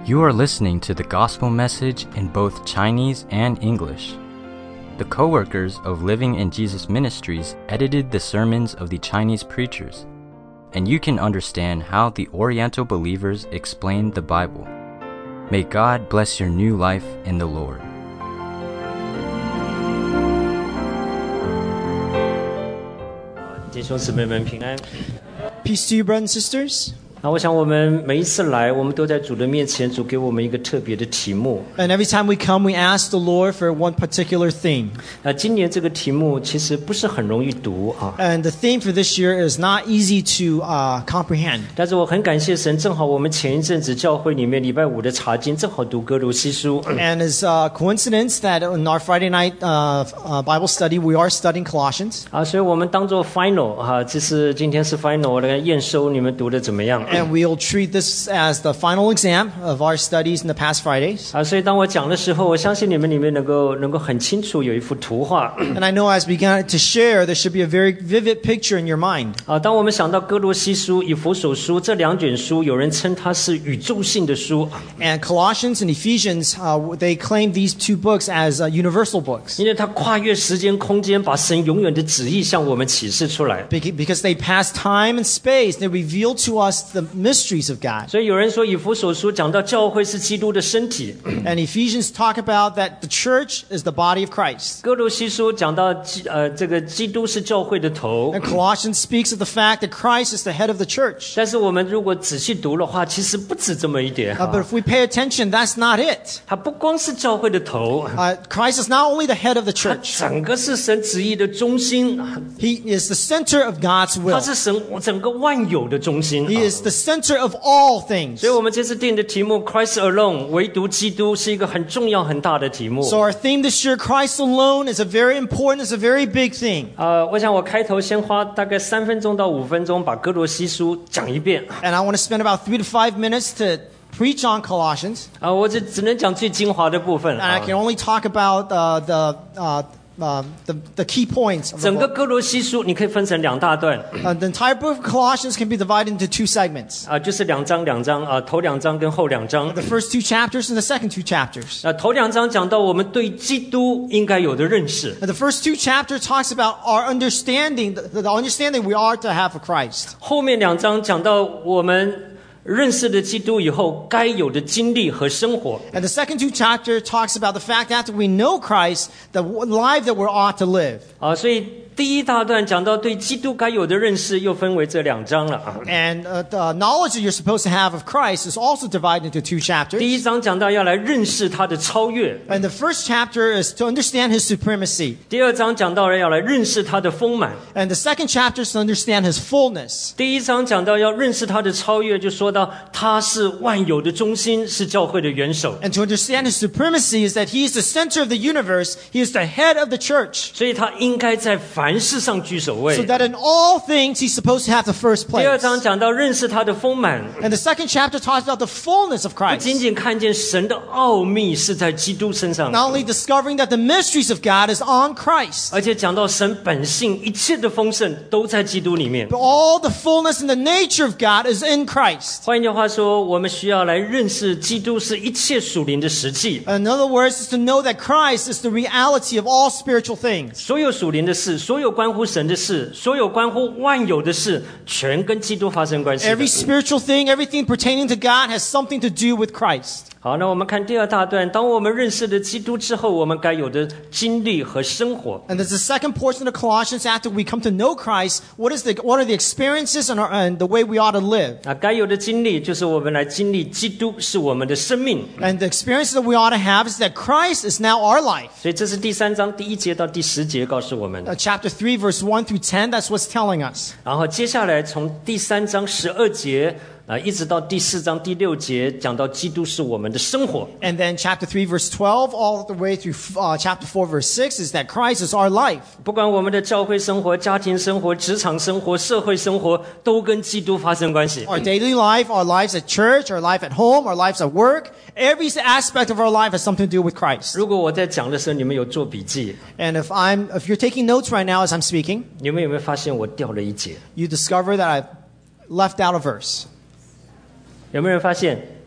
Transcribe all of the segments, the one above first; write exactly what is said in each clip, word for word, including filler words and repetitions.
You are listening to the gospel message in both Chinese and English. The co-workers of Living in Jesus Ministries edited the sermons of the Chinese preachers, and you can understand how the Oriental believers explain the Bible. May God bless your new life in the Lord. 弟兄姊妹们平安。 Peace to you, brothers and sisters. 那我想我们每一次来，我们都在主的面前，主给我们一个特别的题目。 And every time we come, we ask the Lord for one particular theme. 那今年这个题目其实不是很容易读啊， And the theme for this year is not easy to uh, comprehend. 但是我很感谢神，正好我们前一阵子教会里面礼拜五的查经，正好读哥罗西书。 And it's a coincidence that in our Friday night uh, uh, Bible study, we are studying Colossians. 啊，所以我们当做 final 啊，这是今天是 final 我来验收你们读的怎么样？ And we'll treat this as the final exam of our studies in the past Fridays. 啊，所以当我讲的时候，我相信你们里面能够能够很清楚有一幅图画。 And I know as we begin to share, there should be a very vivid picture in your mind. 啊，当我们想到哥罗西书、以弗所书这两卷书，有人称它是宇宙性的书， And Colossians and Ephesians, uh, they claim these two books as uh, universal books. 因为它跨越时间空间，把神永远的旨意向我们启示出来。 Because they pass time and space, they reveal to us the mysteries of God. 所以有人说，以弗所书讲到教会是基督的身体， And Ephesians talk about that the church is the body of Christ. 哥罗西书讲到基呃这个基督是教会的头。 And Colossians speaks of the fact that Christ is the head of the church. 但是我们如果仔细读的话，其实不止这么一点。 Uh, but if we pay attention, that's not it. 它不光是教会的头， Uh, Christ is not only the head of the 它 church. 整个是神旨意的中心， He is the center of God's 它 will. 是神整个万有的中心。 He is the center of all things. 所以我们这次定的题目 Christ alone 唯独基督是一个很重要很大的题目。 So our theme this year, Christ alone, is a very important, is a very big thing. 呃，我想我开头先花大概三分钟到五分钟把哥罗西书讲一遍。 And I want to spend about three to five minutes to preach on Colossians. 啊、我只只能讲最精华的部分。 And I 啊 can only talk about uh, the, uh, uh, the, the key points of the 整个 book. 哥罗西书你可以分成两大段， Uh, the entire book of Colossians can be divided into two segments. 啊、就是两章两章啊、头两章跟后两章。 The first two chapters and the second two chapters. 那、头两章讲到我们对基督应该有的认识， And the first two chapters talks about our understanding, the, the understanding we are to have of Christ. 后面两章讲到我们认识了基督以后该有的经历和生活。 And the second two chapter talks about the fact that after we know Christ, the life that we're ought to live. 啊，所以第一大段讲到对基督该有的认识，又分为这两章了啊。 And uh, the knowledge that you're supposed to have of Christ is also divided into two 第 chapters. 一章讲到要来认识他的超越， And the first chapter is to understand his supremacy. 第二章讲到了要来认识他的丰满。 And the second chapter is to understand his fullness. 第一章讲到要认识他的超越，就说到他是万有的中心，是教会的元首， And to understand his supremacy is that he is the center of the universe. He is the head of the church. 所以他应该在凡事上居首位 So。that in all things he's supposed to have the first 第二 place. 章讲到认识他的丰满， And the second chapter talks about the fullness of 不 Christ. 仅仅看见神的奥秘是在基督身上， Not only discovering that the mysteries of God is on Christ, 而且讲到神本性一切的丰盛都在基督里面。 but all the fullness and the nature of God is in Christ. 换一句话说，我们需要来认识基督是一切属灵的实际， In other words, is to know that Christ is the reality of all spiritual things. 所有属灵的事，所有关乎神的事，所有关乎万有的事，全跟基督发生关系的。 Every spiritual thing, everything pertaining to God has something to do with Christ. 好，那我们看第二大段，当我们认识了基督之后，我们该有的经历和生活。 And there's the second portion of Colossians after we come to know Christ. What is the what are the experiences and, our, and the way we ought to live? 啊，该有的经历就是我们来经历基督是我们的生命。 And the experiences that we ought to have is that Christ is now our life. 所以这是第三章第一节到第十节告诉我们。 Uh, chapter three, verse one through ten, that's what's telling us. 然后接下来从第三章十二节啊，一直到第四章第六节，讲到基督是我们的生活。 And then chapter three, verse twelve, all the way through uh, chapter four, verse six, is that Christ is our life. 不管我们的教会生活、家庭生活、职场生活、社会生活，都跟基督发生关系。 Our daily life, our lives at church, our life at home, our lives at work, every aspect of our life has something to do with Christ. 如果我在讲的时候，你们有做笔记， And if I'm, if you're taking notes right now as I'm speaking, 你们有没有发现我掉了一节？ you discover that I've left out a verse. 有没有人发现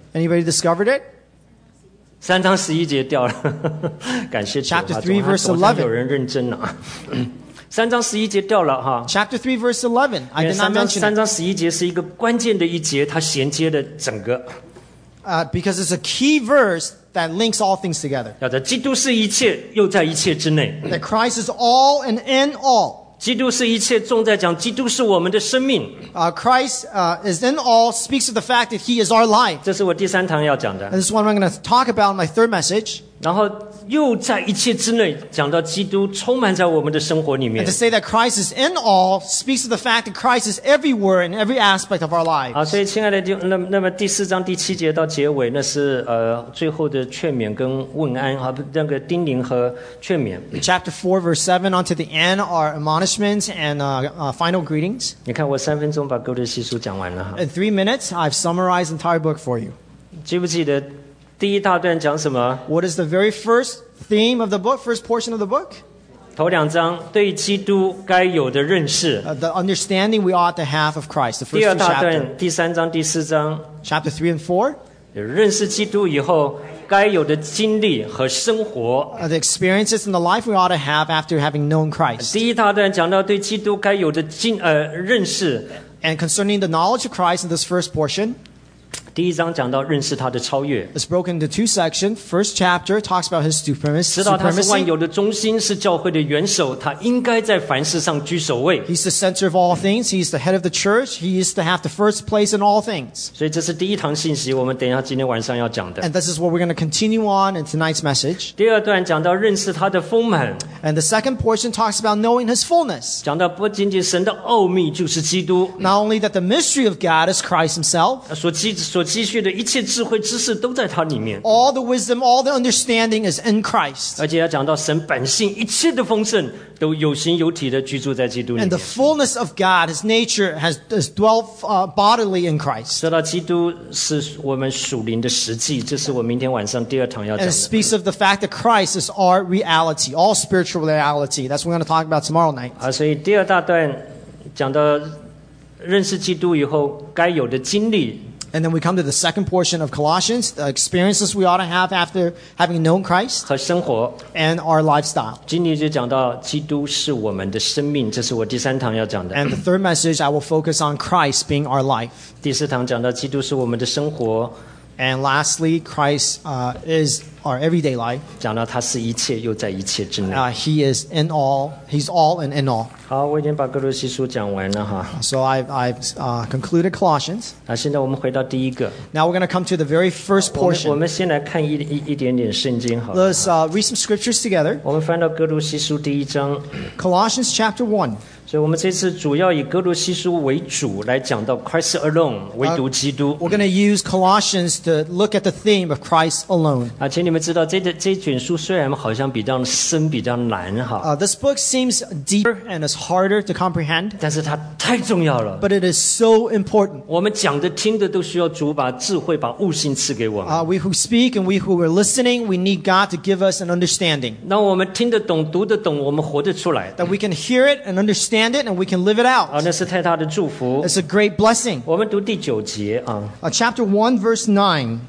Anybody discovered it? 三章十一节掉了，感谢主啊， Chapter 总 three, 还 verse 总算 eleven. 有人认真了。三章十一节掉了哈， Chapter three, verse eleven. I 因为 did 三 not 章 mention 三 it 章十一节是一个关键的一节，它衔接了整个。 uh, because it's a key verse that links all things together. 要在基督是一切，又在一切之内。 That Christ is all and in all. 基督是一切，重在讲基督是我们的生命。 Uh, Christ uh, is in all, speaks of the fact that He is our life. 这是我第三堂要讲的 And。this is what I'm going to talk about in my third message. 然后又在一切之内讲到基督充满在我们的生活里面 And to。say that Christ is in all speaks of the fact that Christ is everywhere in every aspect of our 好， lives. 所以亲爱的弟兄，那那么第四章第七节到结尾，那是呃最后的劝勉跟问安啊，不那个叮咛和劝勉。 Chapter four, verse seven, on to the end are admonishments and uh, uh, final greetings. 你看我三分钟把哥罗西书讲完了哈， In three minutes, I've summarized the entire book for you. 记不记得第一大段讲什么？ What is the very first theme of the book, first portion of the book? 头两章对基督该有的认识。 Uh, the understanding we ought to have of Christ. The 第 first 二 two 大 chapters. 段第三章第四章 Chapter three and four. 认识基督以后该有的经历和生活。 Uh, the experiences in the life we ought to have after having known Christ. 第一大段讲到对基督该有的经呃认识。 And concerning the knowledge of Christ in this first portion, 第一章讲到认识他的超越， it's broken into two sections. First chapter talks about his supremacy. 知道他是万 supremacy. 有的中心，是教会的元首，他应该在凡事上居首位。 He's the center of all things. He's the head of the church. He is to have the first place in all things. 所以这是第一堂信息，我们等一下今天晚上要讲的。 And this is what we're going to continue on in tonight's message. 第二段讲到认识他的丰满， And the second portion talks about knowing his fullness. 讲到不仅仅神的奥秘就是基督， Not only that the mystery of God is Christ himself, 所积所积蓄的一切智慧知识都在他里面， all the wisdom, all the understanding is in Christ. 而且要讲到神本性一切的丰盛都有形有体的居住在基督里 And 面 the。fullness of God, his nature, has, has dwelt uh, bodily in Christ. 说到基督是我们属灵的实际，这是我明天晚上第二堂要 And 讲 it 的。 speaks of the fact that Christ is our reality, all spiritual reality. That's what we're going to talk about tomorrow night. 啊，所以第二大段讲到认识基督以后该有的经历， And then we come to the second portion of Colossians, the experiences we ought to have after having known Christ 和生活。 and our lifestyle. 今天就讲到基督是我们的生命，这是我第三堂要讲的。 And the third message, I will focus on Christ being our life. 第四堂讲到基督是我们的生活， And lastly, Christ uh, is our everyday life. 讲到他是一切，又在一切之内。 Uh, he is in all. He's all and in all. 好，我已经把哥罗西书讲完了哈。 So I've, I've uh, concluded Colossians. 那现在我们回到第一个， Now we're going to come to the very first 我们我 portion. 们先来看一一一点点圣经好了。 Let's uh, read some scriptures together. 我们翻到哥罗西书第一章， Colossians chapter one. 所以我们这次主要以哥罗西书为主来讲到 Christ alone， 唯独基督。 We're going to use Colossians to look at the theme of Christ alone. 啊，请你们知道，这这这卷书虽然好像比较深、比较难哈， Uh, this book seems deeper and is harder to comprehend, 但是它太重要了。 but it is so important. 我们讲的、听的都需要主把智慧、把悟性赐给我们。 Uh, we who speak and we who are listening, we need God to give us an understanding. 让我们听得懂、读得懂，我们活得出来。 That we can hear it and understand it and we can live it 啊， out. 那是太大的祝福。 It's a great blessing. 我们读第九节啊。 Uh, chapter one, verse nine.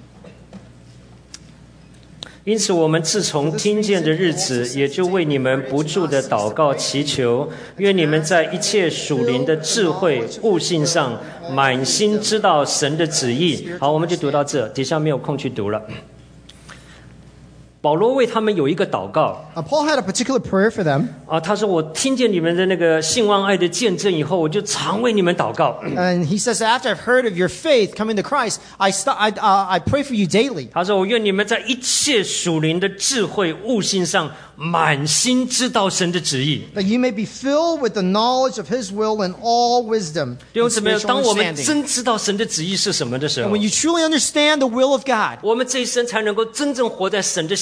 因此，我们自从听见的日子，也就为你们不住的祷告祈求，愿你们在一切属灵的智慧、悟性上，满心知道神的旨意。好，我们就读到这，底下没有空去读了。保罗为他们有一个祷告 Uh, Paul had a particular prayer for them. 啊，他说：“我听见你们的那个信望爱的见证以后，我就常为你们祷告。” And he says, after I've heard of your faith coming to Christ, I, st- I, uh, I pray for you daily. 他说：“我愿你们在一切属灵的智慧、悟性上，满心知道神的旨意。” That you may be filled with the knowledge of his will and all wisdom 弟兄 and 姊妹， spiritual 当我们 understanding. 真知道神的旨意是什么的时 And 候 when，you truly understand the will of God, 我们这一生才能够真正活在神的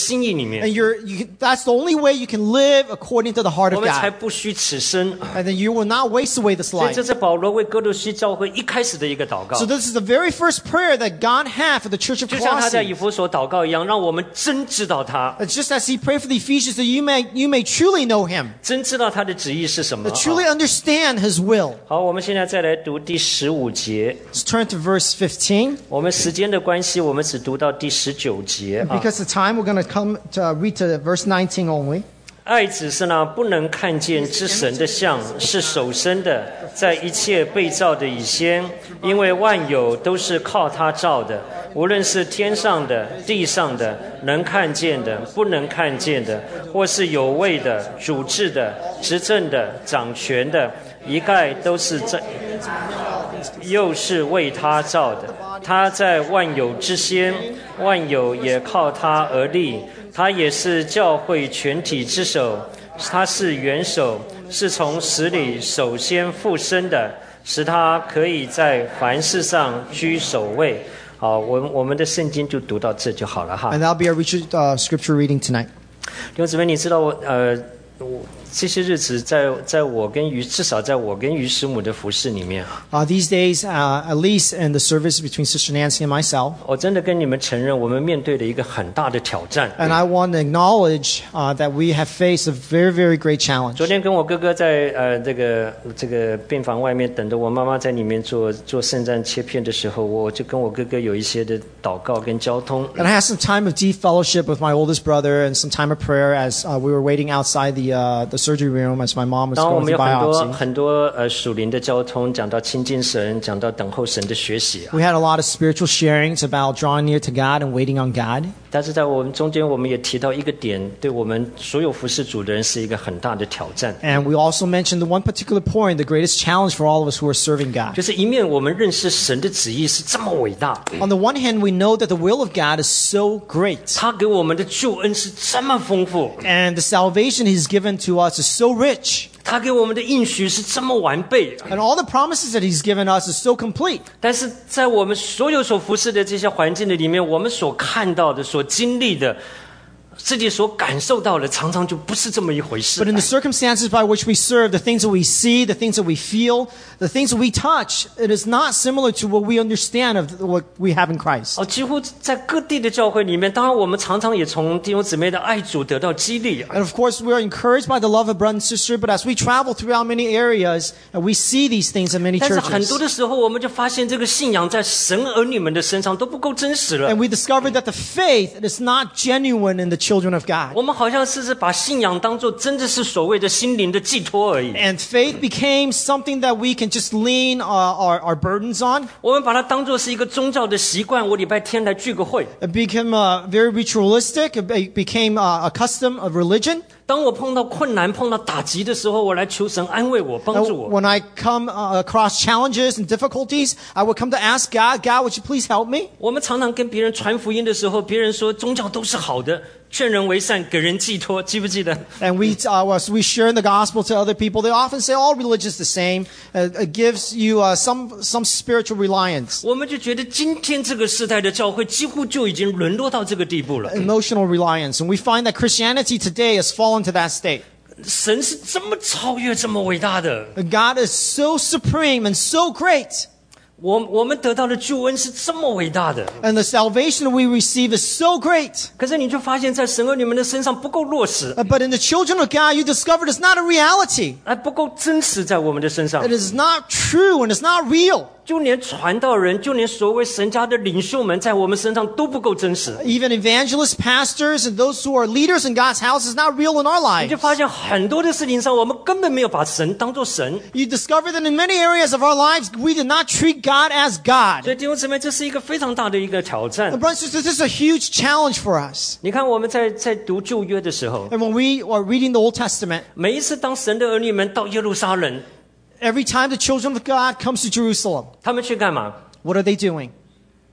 心意里面， And you're, you can, that's the only way you can live according to the heart 我 of 们才 God. 不虚此生。 And then you will not waste away this 所以 life. 这是保罗为哥罗西教会一开始的一个祷告 So，this is the very first prayer that God had for the church of 就像他在以 Colossae. 弗所祷告一样，让我们真知道他， It's just as he prayed for the Ephesians that you may, you may truly know him, 真知道他的旨意是什么。 to truly understand his will. 好，我们现在再来读第十五节。 Let's turn to verse fifteen. 我们时间的关系，我们只读到第十九节啊。 Because of time, we're going to come to uh, read to verse nineteen only. 爱子是那不能看见之神的像，是首生的，在一切被造的以先，因为万有都是靠他造的，无论是天上的、地上的，能看见的、不能看见的，或是有位的、主治的、执政的、掌权的，一概都是在，又是为他造的。他在万有之先，万有也靠他而立。他也是教会全体之首，他是元首，是从死里首先复生的，使他可以在凡事上居首位。好，我我们的圣经就读到这就好了哈。 And that'll be our uh, scripture reading tonight. 弟兄姊妹，你知道我呃，我这些日子在在我跟于至少在我跟于师母的服事里面， Uh, these days, uh, at least in the service between Sister Nancy and myself, 我真的跟你们承认，我们面对了一个很大的挑战。 and I want to acknowledge uh, that we have faced a very, very great challenge. 昨天跟我哥哥在呃这个这个病房外面等着我妈妈在里面做做肾脏切片的时候，我就跟我哥哥有一些的祷告跟交通。 And I had some time of deep fellowship with my oldest brother and some time of prayer as uh, we were waiting outside the uh, the surgery room as my mom was 当然，我 going 们 through 有很多 biopsy. 很多呃属灵的交通，讲到亲近神，讲到等候神的学习啊。 We had a lot of spiritual sharings about drawing near to God and waiting on God. 但是在我们中间，我们也提到一个点，对我们所有服侍主的人是一个很大的挑战， And we also mentioned the one particular point, the greatest challenge for all of us who are serving God. 就是一面我们认识神的旨意是这么伟大， On the one hand, we know that the will of God is so great. 他给我们的救恩是这么丰富， And the salvation He's given to us is so rich. 他给我们的应许是这么完备。 And all the promises that He's given us is so complete. 但是在我们所有所服侍的这些环境的里面，我们所看到的、所经历的、自己所感受到的，常常就不是这么一回事 But in the circumstances by which we serve, the things that we see, the things that we feel, the things that we touch, it is not similar to what we understand of what we have in Christ. 哦，几乎在各地的教会里面，当然我们常常也从弟兄姊妹的爱主得到激励。 And of course, we are encouraged by the love of brother and sister, but as we travel throughout many areas, and we see these things in many 但是很 churches. 多的时候，我们就发现这个信仰在神儿女们的身上都不够真实了 And。we discovered that the faith is not genuine in the children of God. 我们好像是是把信仰当作真的是所谓的心灵的寄托而已。 And faith became something that we can just lean uh, our, our burdens on. 我们把它当作是一个宗教的习惯，我礼拜天来聚个会。 It became uh, very ritualistic. It be- became uh, a custom of religion. 当我碰到困难、碰到打击的时候，我来求神安慰我、帮 Now, 助我。 when I come uh, across challenges and difficulties, I would come to ask God, God, would you please help me? 我们常常跟别人传福音的时候，别人说宗教都是好的，劝人为善，给人寄托，记不记得？ And we, uh, as we share the gospel to other people, they often say all religion is the same. Uh, it gives you uh, some, some spiritual reliance, 我们就觉得今天这个时代的教会几乎就已经沦落到这个地步了。 emotional reliance. And we find that Christianity today has fallen to that state. 神是这么超越、这么伟大的， God is so supreme and so great. 我我们得到的救恩是这么伟大的。 And the salvation we receive is so great. 可是你就发现，在神儿女们的身上不够落实， Uh, But in the children of God, you discovered it's not a reality. 还不够真实在我们的身上 It。is not true and it's not real. 就连传道人，就连所谓神家的领袖们，在我们身上都不够真实。 Even evangelists, pastors, and those who are leaders in God's house is not real in our 你就 lives. 发现很多的事情上，我们根本没有把神当作神。 You discover that in many areas of our lives, we did not treat God as 所 God. 以弟兄姊妹，这是一个非常大的一个挑战 And。brothers and sisters, this is a huge challenge for us. 你看，我们在在读旧约的时候， And when we are reading the Old Testament, 每一次当神的儿女们到耶路撒冷， every time the children of God comes to Jerusalem, 他们去干嘛？ what are they doing?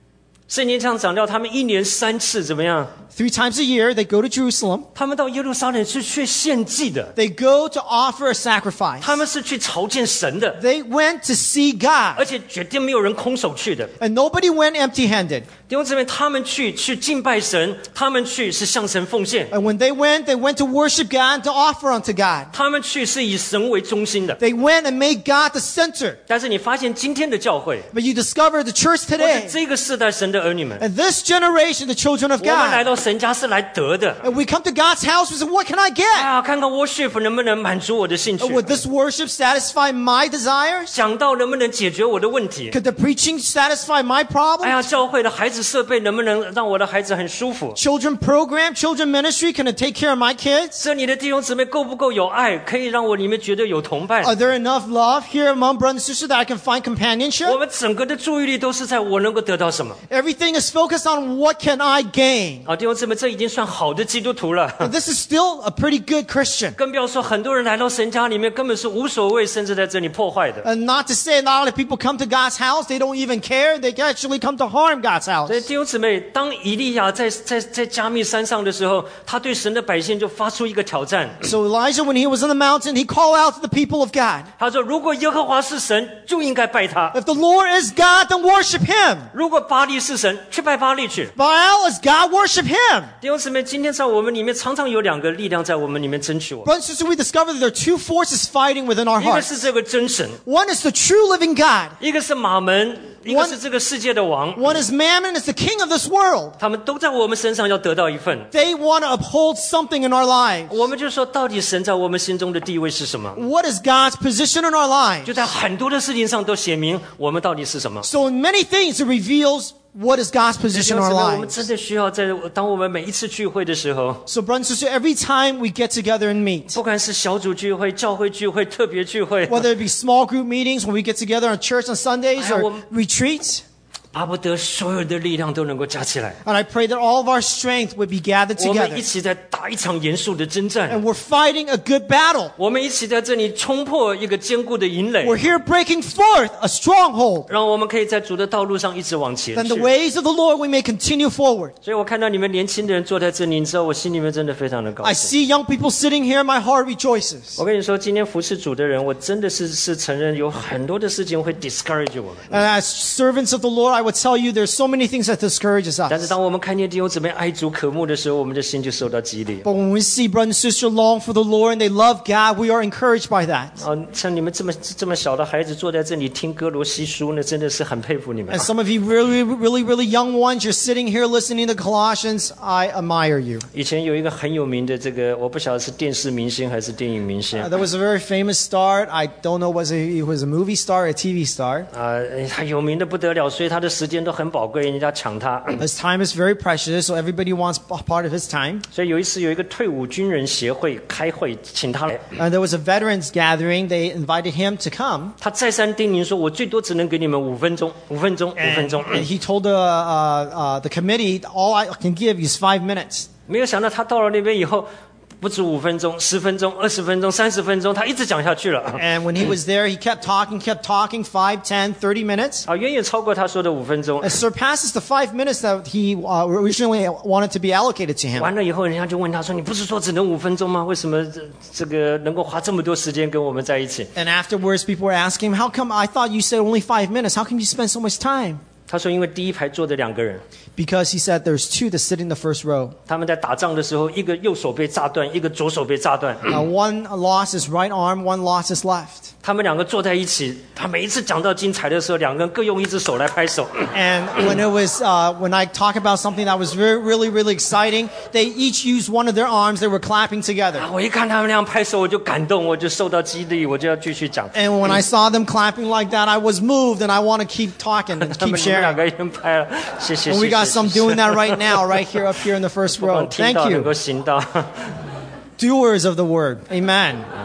圣经上讲到，他们一年三次怎么样？ Three times a year, they go to Jerusalem. 他们到耶路撒冷是去献祭的， They go to offer a sacrifice. 他们是去朝见神的， They went to see God. 而且绝对没有人空手去的。 And nobody went empty-handed. 弟兄姊妹，他们去去敬拜神，他们去是向神奉献， And when they went, they went to worship God, to offer unto God. 他们去是以神为中心的。 They went and made God the center. 但是你发现今天的教会， But you discover the church 或是 today, 这个世代神的儿女们， and this generation, the children of 我们来 God, 到神家是来得的。 and we come to God's house, we say, what can I 哎 get? 呀，看看 worship 能不能满足我的兴趣， Would this worship satisfy my desires? 讲道能不能解决我的问题？ Could the preaching satisfy my 哎 problem? 呀，教会的孩子设备能不能让我的孩子很舒服？ Children program, children ministry, can it take care of my kids? 这你的弟兄姊妹够不够有爱，可以让我里面觉得有同伴？ Are there enough love here among brothers and sisters that I can find 我 companionship? 们整个的注意力都是在我能够得到什么 Everything is focused on what can I gain? 啊？弟兄姊妹，这已经算好的基督徒了。 And this is still a pretty good Christian. 更不要说很多人来到神家里面根本是无所谓，甚至在这里破坏的。 And not to say not only people come to God's house, they don't even care. They actually come to harm God's house. 所以弟兄姊妹，当以利亚在在在加密山上的时候，他对神的百姓就发出一个挑战。 So Elijah, when he was on the mountain, he called out to the people of God. 他说：“如果耶和华是神，就应该拜他； If the Lord is God, then worship him. 如果巴力是神，去拜巴力去。” Baal is God, worship him. 弟兄姊妹，今天在我们里面常常有两个力量在我们里面争取我们， Brothers and sisters, we discover that there are two forces fighting within our 一个 hearts. 是这个真神， One is the true living God. 一个是马门，一个是这个世界的王， One is Mammon, is the king of this world. 他们都在我们身上要得到一份。 They want to uphold something in our lives. 我们就说，到底神在我们心中的地位是什么？ What is God's position in our lives? 就在很多的事情上都写明我们到底是什么。 So in many things, it reveals what is God's 弟 position 兄 in 姊 our 妹，我们 lives. 真的需要在当我们每一次聚会的时候， So brothers and sisters, every time we get together and meet, 不管是小组聚会、教会聚会、特别聚会， whether it be small group meetings, when we get together in church on Sundays, I or will- retreats, 巴不得所有的力量都能够加起来， and I pray that all of our strength would be gathered 我们 together. 一起在打一场严肃的征战。 And we're fighting a good battle. 我们一起在这里冲破一个坚固的营垒， We're here breaking forth a stronghold. 让我们可以在主的道路上一直往前 Then the 去。 ways of the Lord we may continue forward. 所以我看到你们年轻的人坐在这里，你知道我心里面真的非常的高 I 兴。 see young people sitting here, my heart rejoices. 我跟你说，今天服侍主的人，我真的是是承认有很多的事情会 discourage 我们。 And as servants of the Lord, I would tell you there's so many things that discourages 但是 us. 当我们看见弟兄姊妹爱主渴慕的时候，我们的心就受到激励。 But when we see brother and sister long for the Lord and they love God, we are encouraged by that. 啊，像你们这么这么小的孩子坐在这里听哥罗西书呢，真的是很佩服你们 And。some of you really, really, really young ones, you're sitting here listening to Colossians. I admire you. 以前有一个很有名的这个，我不晓得是电视明星还是电影明星 Uh, there was a very famous star. I don't know was he was a movie star or a T V star. 啊，他有名的不得了，所以他的时间都很宝贵，人家抢他。 His time is very precious, so everybody wants a part of his time. 所以有一次有一个退伍军人协会开会，请他来， And there was a veterans gathering. They invited him to come. 他再三叮咛说：“我最多只能给你们五分钟，五分钟，五分 And, 钟。 and he told the, uh, uh, the committee, all I can give is five minutes. ” 没有想到他到了那边以后，不止五分钟、十分钟、二十分钟、三十分钟，他一直讲下去了。 And when he was there, he kept talking, kept talking, five, ten, thirty minutes. 啊，远远超过他说的五分钟。 It surpasses the five minutes that he uh, originally wanted to be allocated to him. 完了以后，人家就问他说：“你不是说只能五分钟吗？为什么这这个能够花这么多时间跟我们在一起 And afterwards, people were asking him, how come I thought you said only five minutes? How come you spend so much time?？” 他说：“因为第一排坐的两个人， Because he said there's two that sit in the first row. 他们在打仗的时候，一个右手被炸断，一个左手被炸断。 Uh, one lost his right arm, one lost his left. 他们两个坐在一起，他每一次讲到精彩的时候，两个人各用一只手来拍手。 And when it was, uh, when I talk about something that was very, really, really exciting, they each used one of their arms. They were clapping together. 我一看他们那样拍手，我就感动，我就受到激励，我就要继续讲。 And when I saw them clapping like that, I was moved, and I want to keep talking and 他 keep 们你们两 sharing. 个已经拍了，谢谢。 And we 谢谢 got some 谢谢 doing that right now, right here, up here in the first 不光 row. 听 Thank 到能够 you. 行到。 Doers of the word. Amen.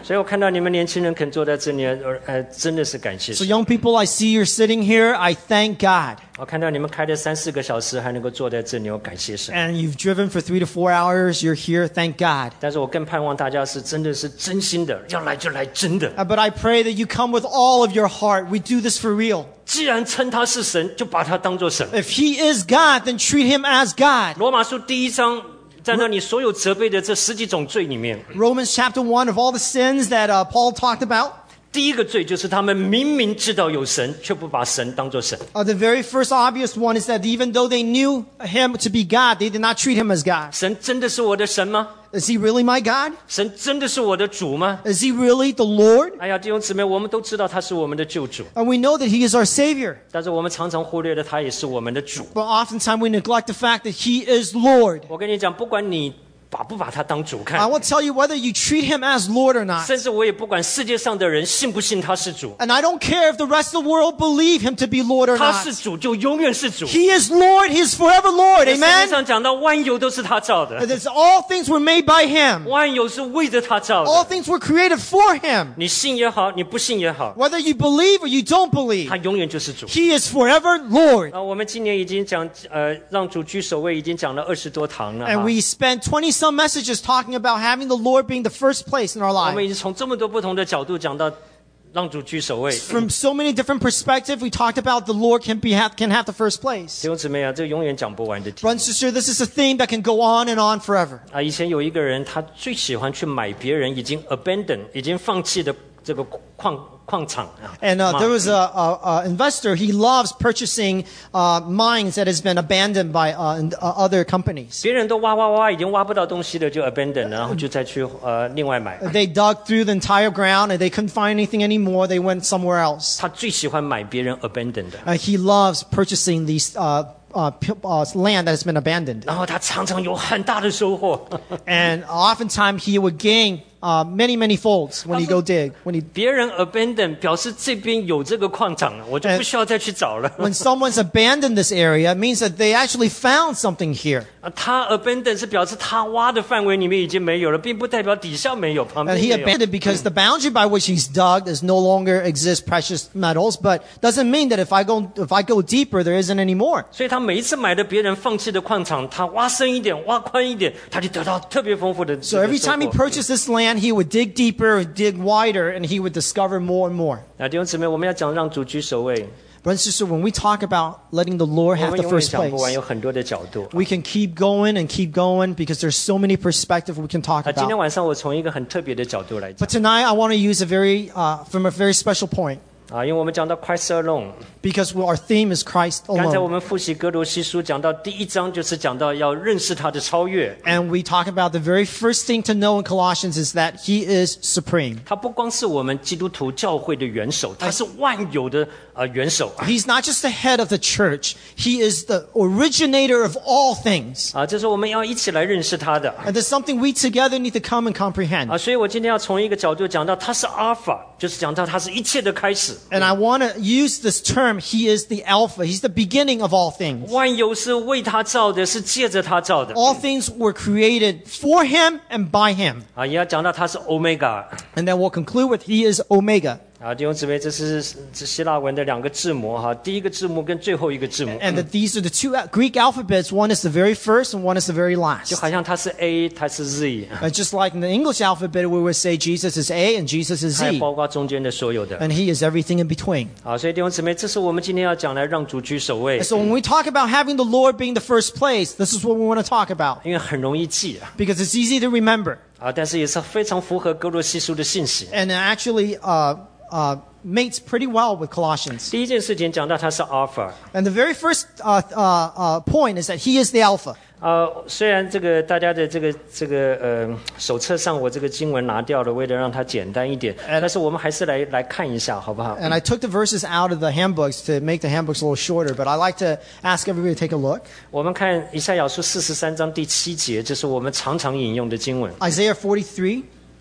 所以我看到你们年轻人肯坐在这里，呃，呃真的是感谢 So 神。 young people, I see you're sitting here. I thank God. 我看到你们开了三四个小时还能够坐在这里，我感谢神。 And you've driven for three to four hours. You're here. Thank God. 但是我更盼望大家是真的是真心的，要来就来真的。 Uh, But I pray that you come with all of your heart. We do this for real. 既然称他是神，就把他当作神。 If he is God, then treat him as God. 罗马书第一章，在那里所有责备的这十几种罪里面， Romans chapter one, of all the sins that uh, Paul talked about, 第一个罪就是他们明明知道有神，却不把神当作神。 uh, the very first obvious one is that even though they knew him to be God, they did not treat him as God. 神真的是我的神吗？ Is he really my God? 神真的是我的主吗？ Is he really the Lord? 哎呀，弟兄姊妹，我们都知道他是我们的救主， And we know that he is our Savior. 但是我们常常忽略了他也是我们的主。 But oftentimes we neglect the fact that he is Lord. 我跟你讲，不管你把不把他当主 I 看， won't tell you whether you treat him as Lord or not. 甚至我也不管世界上的人信不信他是主， And I don't care if the rest of the world believe him to be Lord or 他 not. 是主就永远是主。 He is Lord. He is forever Lord. 圣经 Amen? 上讲到万有都是他造的， And it's all things were made by him. 万有是为着他造 All 的。 things were created for him. 你信也好，你不信也好， Whether you believe or you don't believe, 他永远就是主。 he is forever Lord. 啊，我们今年已经讲，呃，让主居首位，已经讲了二十多堂了 And 哈。 we spent twenty some messages talking about having the Lord being the first place in our 我们 life. 已经从这么多不同的角度讲到让主居首位。 From so many different perspectives, we talked about the Lord can be have, can have the first place. 弟兄姊妹啊，这个永远讲不完的题 Brothers and sisters, this is a theme that can go on and on forever. 啊！以前有一个人，他最喜欢去买别人已经 abandon 已经放弃的这个矿矿场啊。 And uh, 嘛 there was a, a, a investor. He loves purchasing uh, mines that has been abandoned by uh, and, uh, other companies. 别人都挖挖挖，已经挖不到东西了，就 abandon，然后就再去呃另外买。 They dug through the entire ground and they couldn't find anything anymore. They went somewhere else. 他最喜欢买别人 abandon 的， Uh, he loves purchasing these uh, uh, p- uh, land that has been abandoned. 然后他常常有很大的收获。 And oftentimes he would gain uh, many, many folds when he go dig. When he 别人 abandon 表示这边有这个矿场了，我就不需要再去找了。 when someone's abandoned this area, it means that they actually found something here. 啊他 abandon 是表示他挖的范围里面已经没有了，并不代表底下没有，旁边 And 没 he 有。 abandoned because the boundary by which he's dug is no longer exist precious metals, but doesn't mean that if I go if I go deeper, there isn't any more. 所以他每一次买的别人放弃的矿场，他挖深一点、挖宽一点，他就得到特别丰富的 So every 这个 time he 收获。 purchased this land, he would dig deeper, dig wider, and he would discover more and more. 啊，弟兄姊妹，我们要讲让主居首位， Brothers and sisters, when we talk about letting the Lord 我 have 们 the 永远 first 讲不完，有 place, 很多的角度。 we can keep going and keep going because there's so many perspectives we can talk 啊，今天 about. 晚上我从一个很特别的角度来讲 But tonight, I want to use a very, uh, from a very special point 啊，因为我们讲到 Christ alone， because our theme is Christ 刚才我 alone. 们复习哥罗西书讲到第一章，就是讲到要认识他的超越。 And we talk about the very first thing to know in Colossians is that He is supreme. 他不光是我们基督徒教会的元首，他是万有的呃元首 He's not just the head of the church, He is the originator of all things. 啊，这是我们要一起来认识他的 And there's something we together need to come and comprehend. 啊。所以我今天要从一个角度讲到，他是 Alpha，就是讲到他是一切的开始。 And I want to use this term, He is the Alpha. He's the beginning of all things. 万有是为他造的，是借着他造的 All things were created for Him and by Him. 啊。也要讲到他是 Omega And then we'll conclude with He is Omega. 啊，弟兄姊妹，这是这希腊文的两个字母哈，第一个字母跟最后一个字母， And that these are the two Greek alphabets. One is the very first and one is the very 就 last. 好像他是 A，他是 Z， Uh, just like in the English alphabet, we would say Jesus is A and Jesus is 还 Z. 包括中间的所有的 And He is everything in between. 啊。所以弟兄姊妹，这是我们今天要讲来让主居首位 And，so when we talk about having the Lord being the first place, this is what we want to talk about. 因为很容易记啊 Because it's easy to remember. 啊，但是也是非常符合哥罗西书的信息。 And it actually uh, uh, mates pretty well with Colossians. 第一件事情讲到他是 Alpha。 And the very first uh, uh, uh, point is that He is the Alpha. 呃，虽然这个大家的这个这个呃手册上我这个经文拿掉了，为了让它简单一点，但是我们还是来来看一下，好不好？ And I took the verses out of the handbooks to make the handbooks a little shorter, but I like to ask everybody to take a look. 我们看以赛亚书四十三章第七节，这是我们常常引用的经文。 Isaiah forty-three,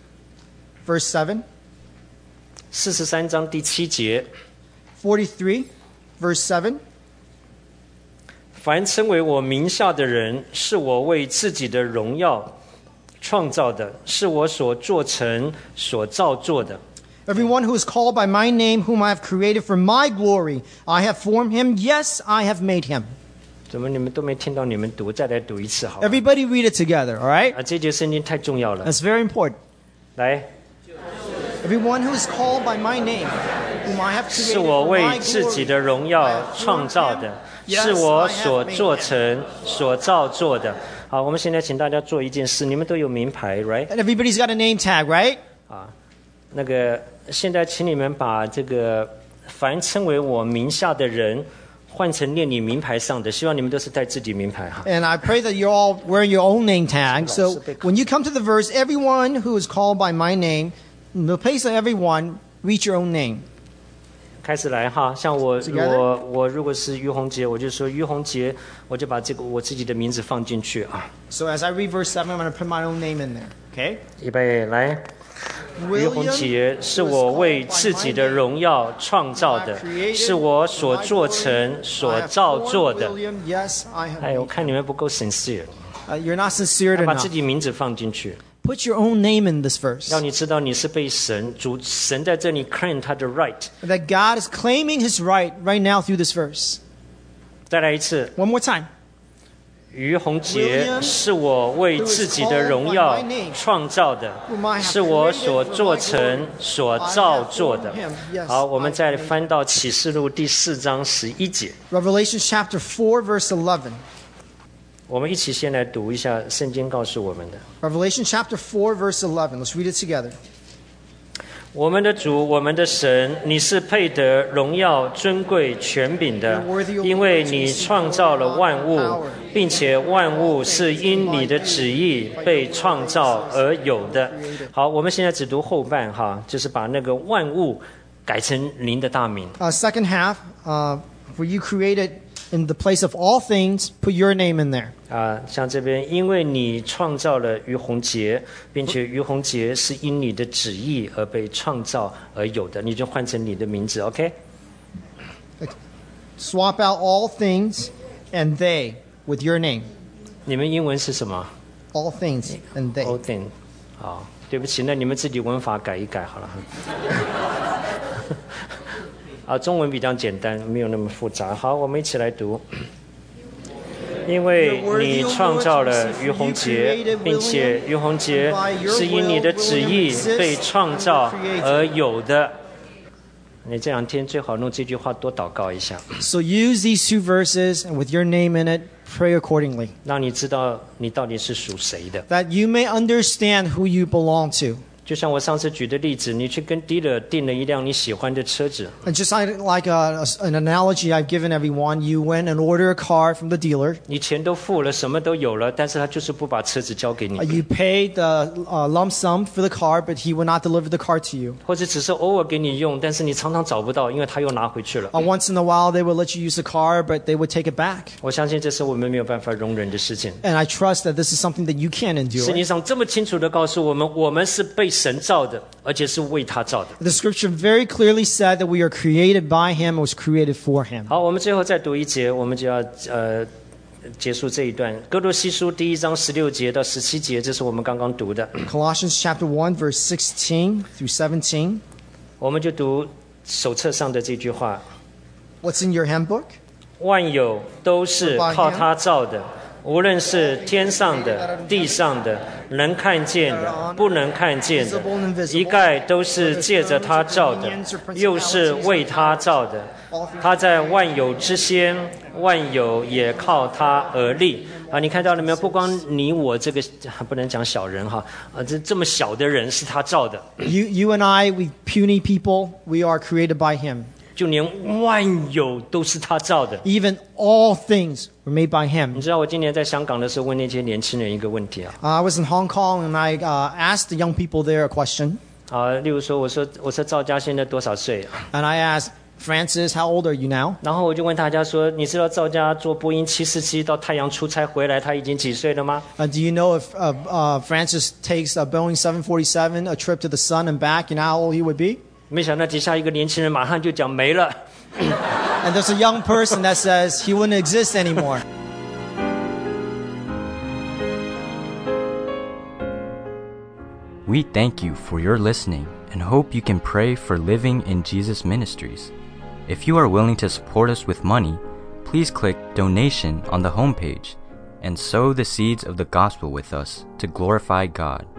verse seven. 四十三章第七节， forty-three, verse seven. 凡称为我名下的人，是我为自己的荣耀创造的，是我所做成、所造作的。 Everyone who is called by my name, whom I have created for my glory, I have formed him. Yes, I have made him. 怎么你们都没听到？你们读，再来读一次好吗？ Everybody read it together, all right? 啊，这节圣经太重要了。 That's very important. 来， Everyone who is called by my name, whom I have 是 created 我 for 为 my 自己 glory, 的荣 I 耀 have 创 formed 造 him. 的， Yes, 是我 I 所 have 做 made him. 成、所造作的。好，我们现在请大家做一件事，你们都有名牌 ，right？ And everybody's got a name tag, right? 啊，那个现在请你们把这个凡称为我名下的人换成念你名牌上的，希望你们都是带自己名牌哈。 And I pray that you're all wearing your own name tag. So when you come to the verse, everyone who is called by my name, in the place of everyone, read your own name. 开始来哈，像我 Together? 我我如果是于洪杰，我就说于洪杰，我就把这个我自己的名字放进去啊。 So as I read verse seven, I'm going to put my own name in there. Okay? 预备来，于洪杰是我为自己的荣耀创造的，是我所做成、所造作的。 Yes, I have. 哎，我看你们不够 sincere， Uh, you're not sincere 把 enough. 自己名字放进去， Put your own name in this verse. 让你知道你是被神主神在这里 claim 他的 right。 That God is claiming his right right now through this verse. 再来一次， One more time. 于洪杰是我为自己的荣耀创造的，是我所做成、所造作的。好，我们再翻到启示录第四章十一节， Revelation chapter four, verse eleven. 我们一起先来读一下圣经告诉我们的。 Revelation chapter four, verse eleven. Let's read it together. 我们的主，我们的神，你是配得荣耀、尊贵、权柄的，因为你创造了万物，并且万物是因你的旨意被创造而有的。好，我们现在只读后半哈，就是把那个万物改成您的大名。 Uh, second half, uh, for you created in the place of all things, put your name in there. 啊，像这边，因为你创造了于洪杰，并且于洪杰是因你的旨意而被创造而有的，你就换成你的名字 ，OK？ Swap out all things and they with your name. 你们英文是什么 All things and they. ？All thing。好，对不起，那你们自己文法改一改好了。啊，中文比较简单，没有那么复杂。好，我们一起来读。因为你创造了于洪杰，并且于洪杰是因你的旨意被创造而有的。你这两天最好用这句话多祷告一下， So use these two verses and with your name in it, pray accordingly. 让你知道你到底是属谁的。 That you may understand who you belong to. 就像我上次举的例子，你去跟 dealer 订了一辆你喜欢的车子， And just like, like a, an analogy I've given everyone, you went and ordered a car from the dealer. 你钱都付了，什么都有了，但是他就是不把车子交给你 Uh,，you paid the uh, lump sum for the car, but he would not deliver the car to you. 或者只是偶尔给你用，但是你常常找不到，因为他又拿回去了。 Uh, once in a while, they would let you use the car, but they would take it back. 我相信这是我们没有办法容忍的事情。 And I trust that this is something that you can't 圣 endure. 经上这么清楚的告诉我们，我们是被神造的，而且是为他造的。 The scripture very clearly said that we are created by him and was created for him. 好，我们最后再读一节，我们就要呃结束这一段。哥罗西书第一章十六节到十七节，这是我们刚刚读的， Colossians chapter one, verse sixteen through seventeen. 我们就读手册上的这句话： What's in your handbook? 万有都是靠他造的，无论是天上的、地上的，能看见的、不能看见的，一概都是借着他造的，又是为他造的。他在万有之先，万有也靠他而立。啊，你看到了没有？不光你我这个不能讲小人哈，啊，这这么小的人是他造的， You, you and I, we puny people, we are created by him. 就连万有都是他造的。 Even all things were made by 你 him. 知道我今年在香港的时候问那些年轻人一个问题啊， Uh, I was in Hong Kong and I uh, asked the young people there a question. 啊，例如说我说我说赵家现在多少岁？ And I asked, Francis, how old are you now? 然后我就问大家说，你知道赵家坐波音七四七到太阳出差回来，他已经几岁了吗？ Uh, do you know if uh, uh, Francis takes a Boeing seven forty-seven, a trip to the sun and back, you know how old he would be? 没想到底下一个年轻人马上就讲没了。 And there's a young person that says he wouldn't exist anymore. We thank you for your listening and hope you can pray for Living in Jesus Ministries. If you are willing to support us with money, please click Donation on the homepage and sow the seeds of the gospel with us to glorify God.